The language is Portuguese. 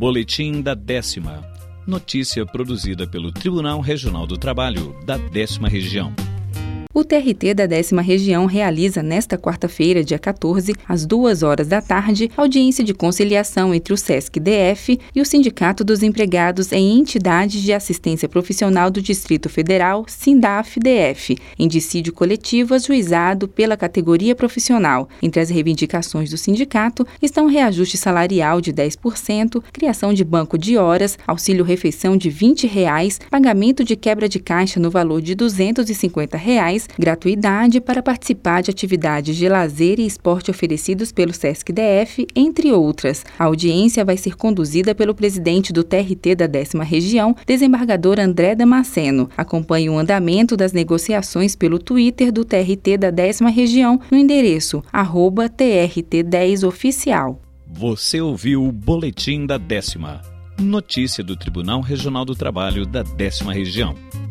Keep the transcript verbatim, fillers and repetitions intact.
Boletim da Décima. Notícia produzida pelo Tribunal Regional do Trabalho da Décima Região. O T R T da Décima Região realiza nesta quarta-feira, dia quatorze, às duas horas da tarde, audiência de conciliação entre o SESC-D F e o Sindicato dos Empregados em Entidades de Assistência Profissional do Distrito Federal, SINDAF-D F, em dissídio coletivo ajuizado pela categoria profissional. Entre as reivindicações do sindicato estão reajuste salarial de dez por cento, criação de banco de horas, auxílio-refeição de vinte reais, pagamento de quebra de caixa no valor de duzentos e cinquenta reais, gratuidade para participar de atividades de lazer e esporte oferecidos pelo SESC-D F, entre outras. A audiência vai ser conduzida pelo presidente do T R T da Décima Região, desembargador André Damasceno. Acompanhe o andamento das negociações pelo Twitter do T R T da Décima Região no endereço arroba T R T dez oficial. Você ouviu o Boletim da Décima. Notícia do Tribunal Regional do Trabalho da Décima Região.